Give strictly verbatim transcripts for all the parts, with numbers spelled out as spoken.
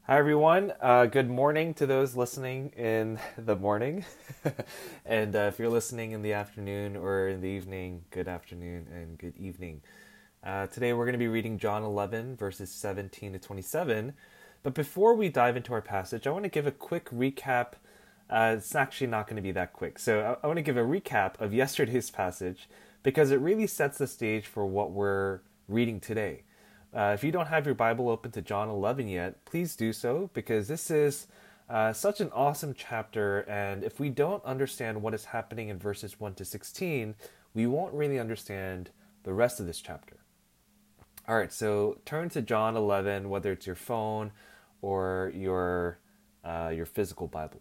Hi, everyone. Uh, good morning to those listening in the morning. and uh, if you're listening in the afternoon or in the evening, good afternoon and good evening. Uh, today we're going to be reading John eleven, verses seventeen to twenty-seven. But before we dive into our passage, I want to give a quick recap. Uh, it's actually not going to be that quick. So I, I want to give a recap of yesterday's passage because it really sets the stage for what we're reading today. Uh, if you don't have your Bible open to John eleven yet, please do so because this is uh, such an awesome chapter. And if we don't understand what is happening in verses one to sixteen, we won't really understand the rest of this chapter. All right, so turn to John eleven, whether it's your phone or your uh, your physical Bible.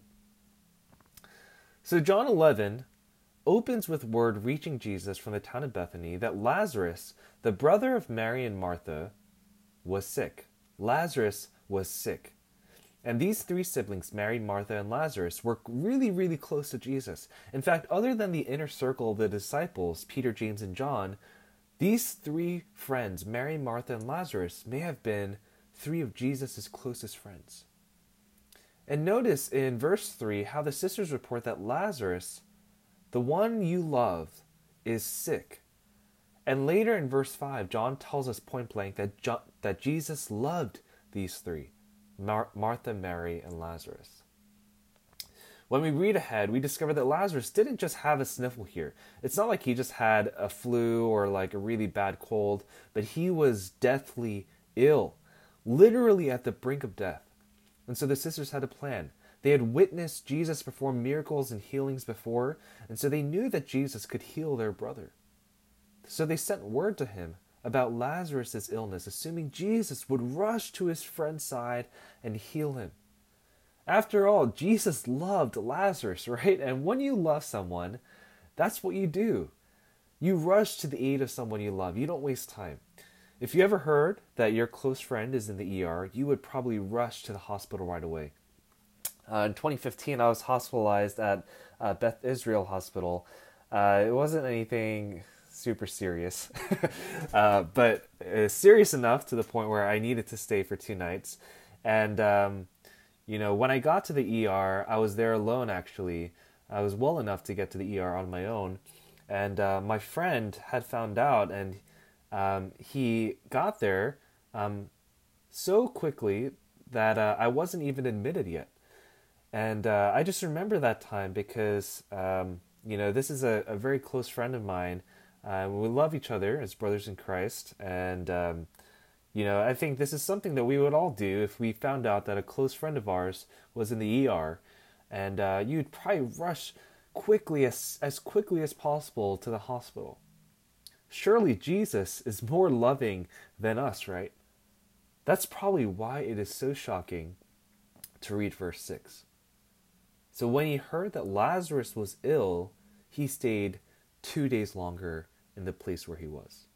So John eleven opens with word reaching Jesus from the town of Bethany that Lazarus, the brother of Mary and Martha, was sick. Lazarus was sick. And these three siblings, Mary, Martha, and Lazarus, were really, really close to Jesus. In fact, other than the inner circle of the disciples, Peter, James, and John, these three friends, Mary, Martha, and Lazarus, may have been three of Jesus' closest friends. And notice in verse three how the sisters report that Lazarus, the one you love, is sick. And later in verse five, John tells us point blank that, jo- that Jesus loved these three, Mar- Martha, Mary, and Lazarus. When we read ahead, we discover that Lazarus didn't just have a sniffle here. It's not like he just had a flu or like a really bad cold, but he was deathly ill, literally at the brink of death. And so the sisters had a plan. They had witnessed Jesus perform miracles and healings before, and so they knew that Jesus could heal their brother. So they sent word to him about Lazarus' illness, assuming Jesus would rush to his friend's side and heal him. After all, Jesus loved Lazarus, right? And when you love someone, that's what you do. You rush to the aid of someone you love. You don't waste time. If you ever heard that your close friend is in the E R, you would probably rush to the hospital right away. Uh, in twenty fifteen, I was hospitalized at uh, Beth Israel Hospital. Uh, it wasn't anything super serious, uh, but uh, serious enough to the point where I needed to stay for two nights. And, um, you know, when I got to the E R, I was there alone, actually. I was well enough to get to the E R on my own. And uh, my friend had found out, and um, he got there um, so quickly that uh, I wasn't even admitted yet. And uh, I just remember that time because, um, you know, this is a, a very close friend of mine. Uh, we love each other as brothers in Christ. And, um, you know, I think this is something that we would all do if we found out that a close friend of ours was in the E R. And uh, you'd probably rush quickly, as, as quickly as possible to the hospital. Surely Jesus is more loving than us, right? That's probably why it is so shocking to read verse six. So when he heard that Lazarus was ill, he stayed two days longer in the place where he was.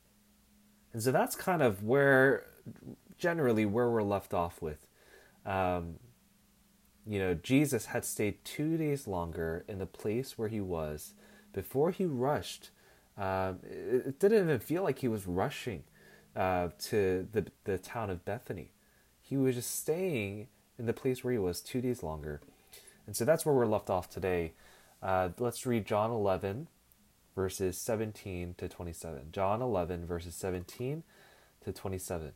And so that's kind of where, generally, where we're left off with. Um, you know, Jesus had stayed two days longer in the place where he was before he rushed. Um, it, it didn't even feel like he was rushing uh, to the, the town of Bethany. He was just staying in the place where he was two days longer. And so that's where we're left off today. Uh, let's read John eleven, verses seventeen to twenty-seven. John eleven, verses seventeen to twenty-seven.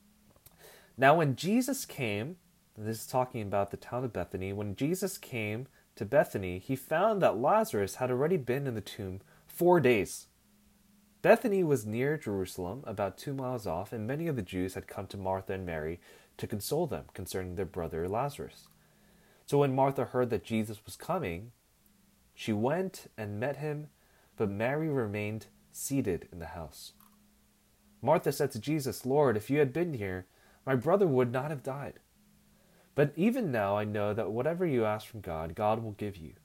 Now when Jesus came, this is talking about the town of Bethany, when Jesus came to Bethany, he found that Lazarus had already been in the tomb four days. Bethany was near Jerusalem, about two miles off, and many of the Jews had come to Martha and Mary to console them concerning their brother Lazarus. So when Martha heard that Jesus was coming, she went and met him, but Mary remained seated in the house. Martha said to Jesus, "Lord, if you had been here, my brother would not have died. But even now I know that whatever you ask from God, God will give you."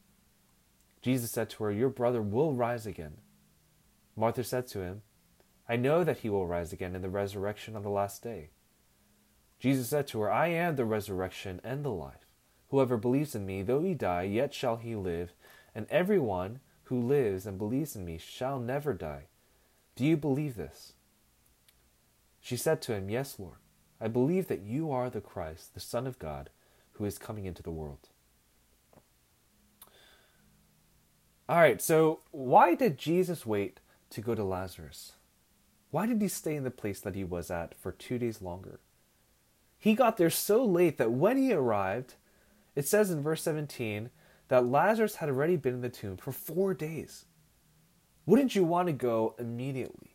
Jesus said to her, "Your brother will rise again." Martha said to him, "I know that he will rise again in the resurrection on the last day." Jesus said to her, "I am the resurrection and the life. Whoever believes in me, though he die, yet shall he live, and everyone who lives and believes in me shall never die. Do you believe this?" She said to him, "Yes, Lord. I believe that you are the Christ, the Son of God, who is coming into the world. All right, so why did Jesus wait to go to Lazarus? Why did he stay in the place that he was at for two days longer? He got there so late that when he arrived, it says in verse seventeen that Lazarus had already been in the tomb for four days. Wouldn't you want to go immediately?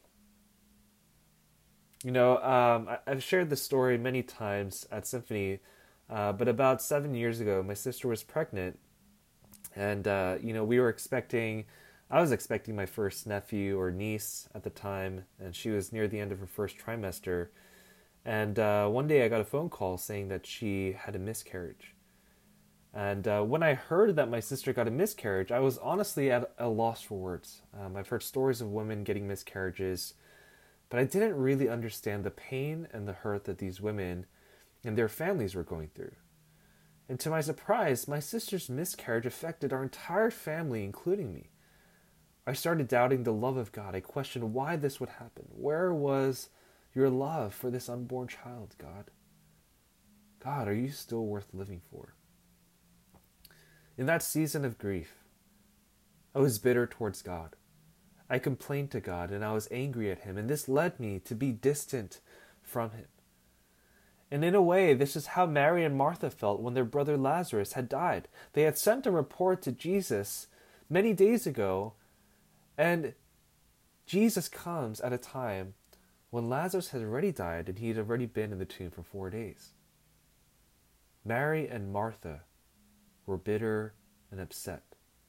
You know, um, I, I've shared this story many times at Symphony, uh, but about seven years ago, my sister was pregnant, and, uh, you know, we were expecting, I was expecting my first nephew or niece at the time, and she was near the end of her first trimester, and uh, one day I got a phone call saying that she had a miscarriage. And uh, when I heard that my sister got a miscarriage, I was honestly at a loss for words. Um, I've heard stories of women getting miscarriages, but I didn't really understand the pain and the hurt that these women and their families were going through. And to my surprise, my sister's miscarriage affected our entire family, including me. I started doubting the love of God. I questioned why this would happen. Where was your love for this unborn child, God? God, are you still worth living for? In that season of grief, I was bitter towards God. I complained to God and I was angry at him, and this led me to be distant from him. And in a way, this is how Mary and Martha felt when their brother Lazarus had died. They had sent a report to Jesus many days ago, and Jesus comes at a time when Lazarus had already died and he had already been in the tomb for four days. Mary and Martha were bitter and upset.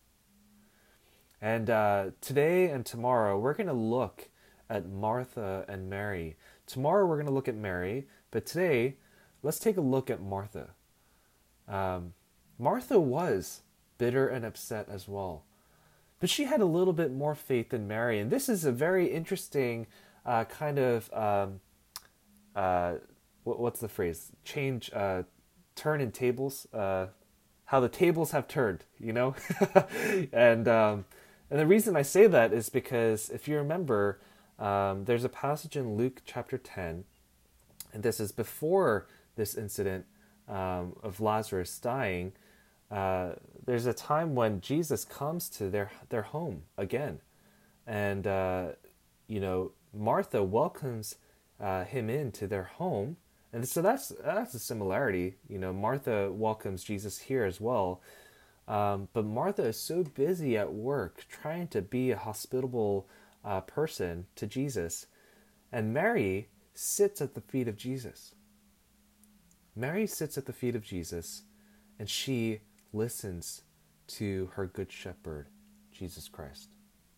And uh, today and tomorrow, we're going to look at Martha and Mary. Tomorrow, we're going to look at Mary, but today, let's take a look at Martha. Um, Martha was bitter and upset as well, but she had a little bit more faith than Mary. And this is a very interesting uh, kind of, um, uh, what, what's the phrase? Change, uh, turn in tables, uh, how the tables have turned, you know? and um, and the reason I say that is because if you remember, um, there's a passage in Luke chapter ten, and this is before this incident um, of Lazarus dying. Uh, there's a time when Jesus comes to their, their home again. And, uh, you know, Martha welcomes uh, him into their home. And so that's that's a similarity. You know, Martha welcomes Jesus here as well. Um, but Martha is so busy at work trying to be a hospitable uh, person to Jesus. And Mary sits at the feet of Jesus. Mary sits at the feet of Jesus and she listens to her good shepherd, Jesus Christ.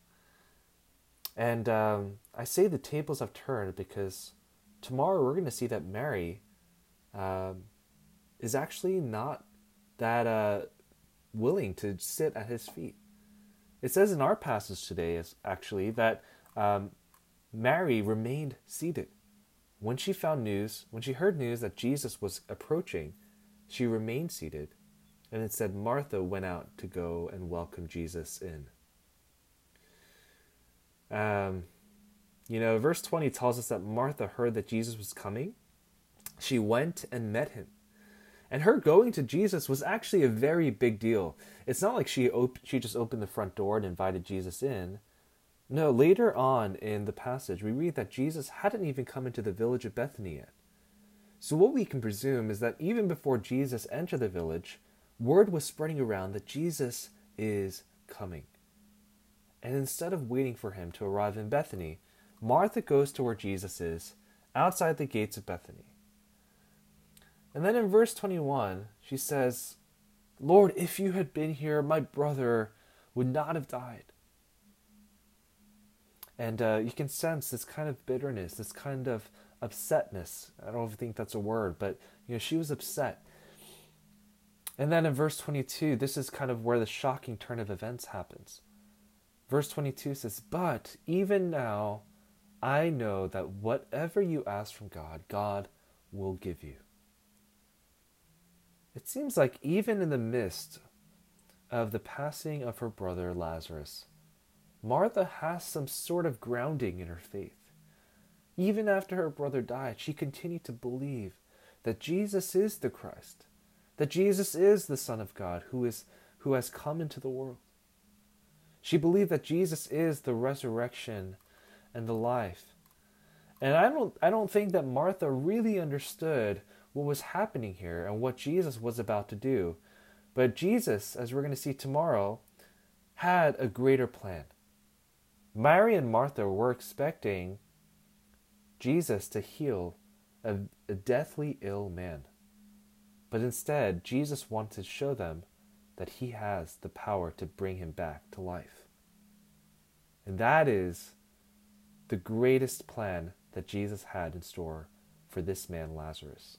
And um, I say the tables have turned because tomorrow we're going to see that Mary um, is actually not that uh, willing to sit at his feet. It says in our passage today is actually that um, Mary remained seated. When she found news, when she heard news that Jesus was approaching, she remained seated. And it said Martha went out to go and welcome Jesus in. Um, you know, verse twenty tells us that Martha heard that Jesus was coming. She went and met him. And her going to Jesus was actually a very big deal. It's not like she op- she just opened the front door and invited Jesus in. No, later on in the passage, we read that Jesus hadn't even come into the village of Bethany yet. So what we can presume is that even before Jesus entered the village, word was spreading around that Jesus is coming. And instead of waiting for him to arrive in Bethany, Martha goes to where Jesus is, outside the gates of Bethany. And then in verse twenty-one, she says, "Lord, if you had been here, my brother would not have died." And uh, you can sense this kind of bitterness, this kind of upsetness. I don't think that's a word, but you know, she was upset. And then in verse twenty-two, this is kind of where the shocking turn of events happens. Verse twenty-two says, "But even now, I know that whatever you ask from God, God will give you." It seems like even in the midst of the passing of her brother Lazarus, Martha has some sort of grounding in her faith. Even after her brother died, she continued to believe that Jesus is the Christ, that Jesus is the Son of God who is who has come into the world. She believed that Jesus is the resurrection and the life. And I don't I don't think that Martha really understood what was happening here and what Jesus was about to do. But Jesus, as we're going to see tomorrow, had a greater plan. Mary and Martha were expecting Jesus to heal a, a deathly ill man. But instead, Jesus wanted to show them that he has the power to bring him back to life. And that is the greatest plan that Jesus had in store for this man, Lazarus.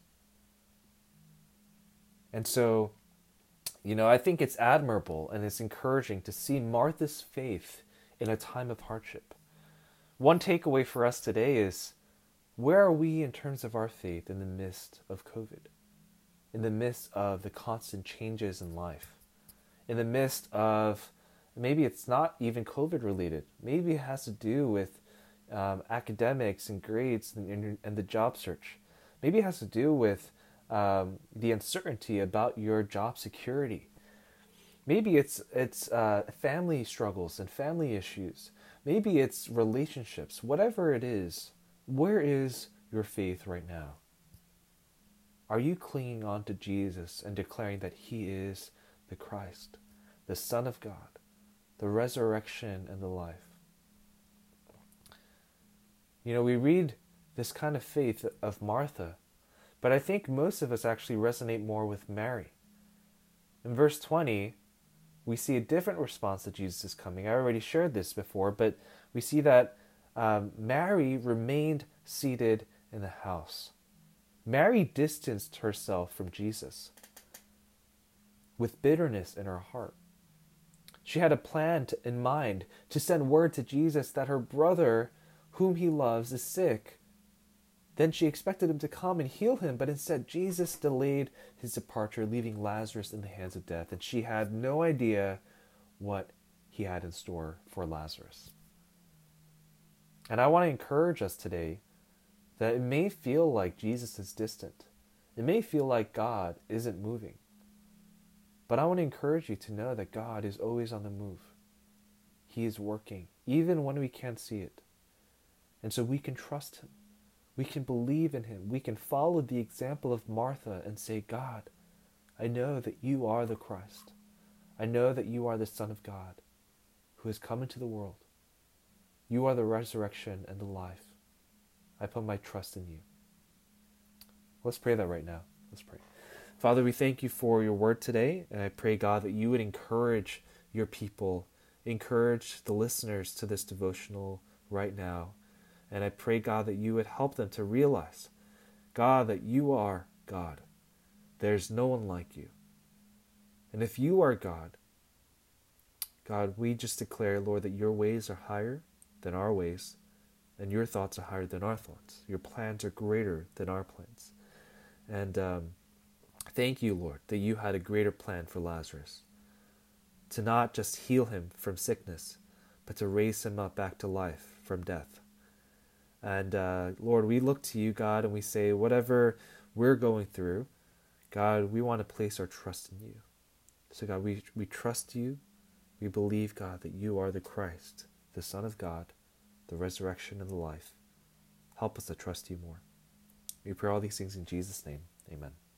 And so, you know, I think it's admirable and it's encouraging to see Martha's faith in a time of hardship. One takeaway for us today is, where are we in terms of our faith in the midst of COVID? In the midst of the constant changes in life? In the midst of, maybe it's not even COVID related. Maybe it has to do with um, academics and grades and, and the job search. Maybe it has to do with um, the uncertainty about your job security. Maybe it's it's uh, family struggles and family issues. Maybe it's relationships. Whatever it is, where is your faith right now? Are you clinging on to Jesus and declaring that he is the Christ, the Son of God, the resurrection and the life? You know, we read this kind of faith of Martha, but I think most of us actually resonate more with Mary. In verse twenty, we see a different response to Jesus is coming. I already shared this before, but we see that um, Mary remained seated in the house. Mary distanced herself from Jesus with bitterness in her heart. She had a plan to, in mind to send word to Jesus that her brother, whom he loves, is sick. Then she expected him to come and heal him, but instead Jesus delayed his departure, leaving Lazarus in the hands of death, and she had no idea what he had in store for Lazarus. And I want to encourage us today that it may feel like Jesus is distant. It may feel like God isn't moving. But I want to encourage you to know that God is always on the move. He is working, even when we can't see it. And so we can trust him. We can believe in him. We can follow the example of Martha and say, God, I know that you are the Christ. I know that you are the Son of God who has come into the world. You are the resurrection and the life. I put my trust in you. Let's pray that right now. Let's pray. Father, we thank you for your word today, and I pray, God, that you would encourage your people, encourage the listeners to this devotional right now. And I pray, God, that you would help them to realize, God, that you are God. There's no one like you. And if you are God, God, we just declare, Lord, that your ways are higher than our ways, and your thoughts are higher than our thoughts. Your plans are greater than our plans. And um, thank you, Lord, that you had a greater plan for Lazarus, to not just heal him from sickness, but to raise him up back to life from death. And uh, Lord, we look to you, God, and we say, whatever we're going through, God, we want to place our trust in you. So God, we, we trust you. We believe, God, that you are the Christ, the Son of God, the resurrection and the life. Help us to trust you more. We pray all these things in Jesus' name. Amen.